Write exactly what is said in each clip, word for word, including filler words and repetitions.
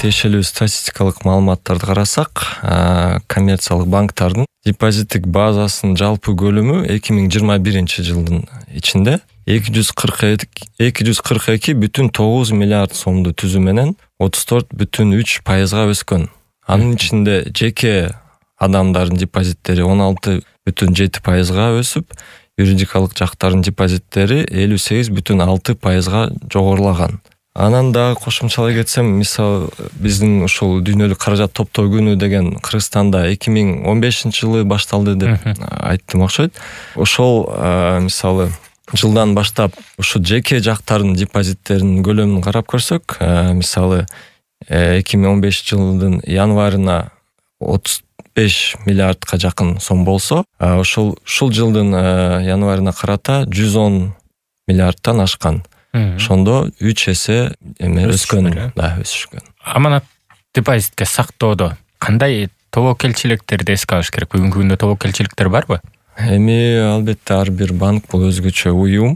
тиешелүү статистикалык маалыматтарды карасак, коммерциялык банктардын депозиттик базасынын жалпы көлөмү эки миң жыйырма биринчи жылдын ичинде эки жүз кырк эки бүтүн тогуз миллиард сомду түзүү менен отуз төрт бүтүн үч пайызга өскөн. Анын ичинде жеке адамдардын депозиттери он алты бүтүн жети пайызга өсүп, юридикалык жактардын депозиттери элүү сегиз бүтүн алты пайызга жогорулаган. Анан дагы кошумчалай кетсем, мисалы биздин ушул дүйнөлүк каражат топтоо күнү деген Кыргызстанда эки миң он бешинчи жылы башталды деп айттым окшойт. Ошол мисалы жылдан баштап ушу жеке жактардын депозиттеринин көлөмүн карап көрсөк, мисалы эки миң он бешинчи жылдын январына отуз беш миллиардка жакын сом болсо, ошол ушул жылдын январына карата жүз он миллиардтан ашкан. Ошондо үч эсе эме өскөн, да, өсүшкөн. Аманат депозитке сактоодо кандай тобокелчиликтерди эске алыш керек? Бүгүнкү күндө тобокелчиликтер барбы? Эми албетте ар бир банк бул өзгөчө уюм.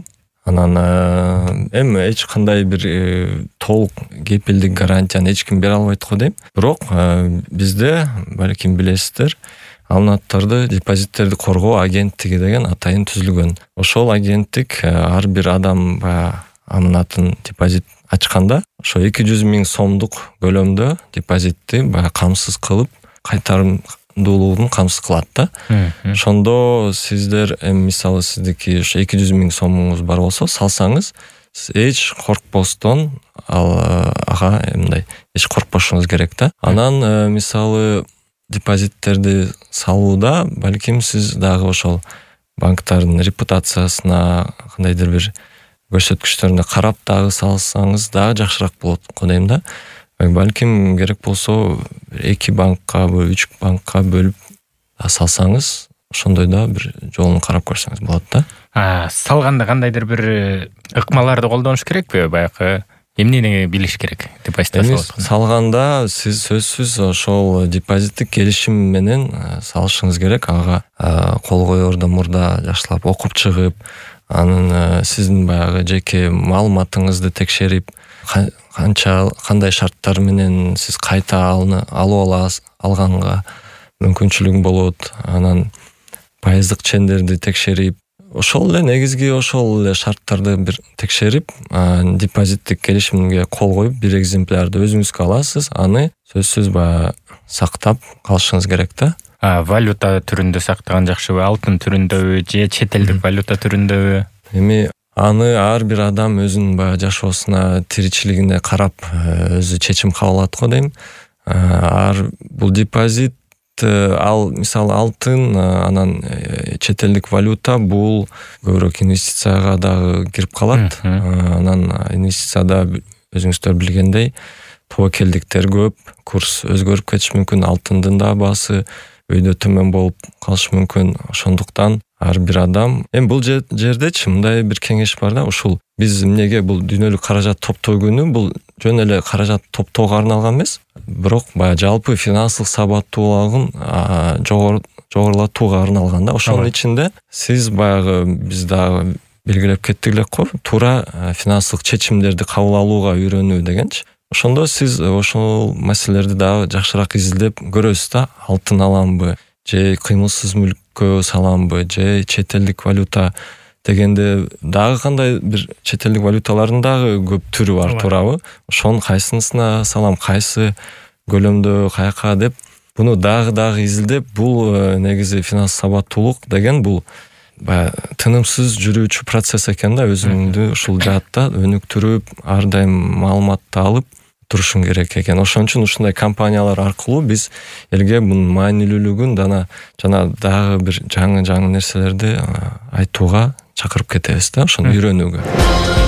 Анан эми эч кандай бир толук кепилдик гарантияны эч ким бере албайт го дейм. Бирок бизде, балким билесиздер, аманаттарды, депозиттерди коргоо агенттиги деген атайын түзүлгөн. Ошол агенттик ар бир адам аманатын депозит ачканда, ошо эки жүз миң сомдук көлөмдө депозитти баягы камсыз кылып, кайтарымдуулугун камсыз кылат да. Ошондо сиздер эми мисалы сиздики ошо эки жүз миң сомуңуз бар болсо, салсаңыз, эч коркпостон ал ага мындай эч коркпошуңуз керек да. Анан мисалы депозиттерди салууда балким сиз дагы ошол банктардын репутациясына, кандайдыр бир көрсөткүчтөрүнө карап дагы салсаңыз дагы жакшыраак болот го дейм да. Балким керек болсо эки банкка, үч банкка бөлүп салсаңыз, ошондой да бир жолун карап көрсөңүз болот да. А, салганда кандайдыр бир ыкмаларды колдонуш керекпи? Баягы эмнени билиш керек депозитте салганда? Салганда сиз сөзсүз ошол депозиттик келишим менен салышыңыз керек. Ага кол коердон мурда жакшылап окуп чыгып, анын сиздин баягы жеке маалыматыңызды текшерип, канча кандай шарттар менен сиз кайта алып аласыз, алганга мүмкүнчүлүгүң болот. Анан пайыздык чендерди текшерип, ошол эле негизги ошол эле шарттарды бир текшерип, депозиттик келишимге кол коюп, бир экземплярды өзүңүзгө аласыз. Аны сөзсүз баягы сактап калышыңыз керек да. А, валюта түрүндө сактаган жакшыбы, алтын түрүндөбү же чет элдик валюта түрүндөбү? Эми аны ар бир адам өзүнүн баягы жашоосуна, тиричилигине карап өзү чечим кабыл алат го дейм. Ар бул депозит, ал мисалы алтын, анан чет элдик валюта бул көбүрөөк инвестицияга дагы кирип калат. Анан инвестицияда өзүңүздөр билгендей тобокелдиктер көп, курс өзгөрүп кетиши мүмкүн, алтындын да баасы өйдө төмөн болуп калышы мүмкүн. Ошондуктан ар бир адам, эми бул жердечи мындай бир кеңеш бар да, ушул биз эмнеге бул дүйнөлүк каражат топтоо күнү бул жөн эле каражат топтоого арналган эмес, бирок баягы жалпы финансылык сабаттуулугун жогорулатууга арналган да. Ошонун ичинде сиз баягы биз дагы белгилеп кеттик элек го, туура финансылык чечимдерди кабыл алууга үйрөнүү дегенчи. Ошондо сиз ошол маселелерди дагы жакшыраак изилдеп көрөсүз да. Алтын аламбы, же кыймылсыз мүлккө саламбы, же чет элдик валюта дегенде дагы кандай бир чет элдик валюталардын дагы көп түрү бар, туурабы? Ошонун кайсынысына салам, кайсы көлөмдө, каяка деп буну дагы-дагы изилдеп, бул негизи финанс сабаттуулук деген бул баягы тынымсыз жүрүүчү процесс экен да. Өзүңдү ушул жаатта өнүктүрүп, ар дайым маалыматты алып турушуң керек экен. Ошон үчүн ушундай компаниялар аркылуу биз элге бунун маанилүүлүгүн жана жана дагы бир жаңы-жаңы нерселерди айтууга чакырып кетебиз да, ошону үйрөнүүгө.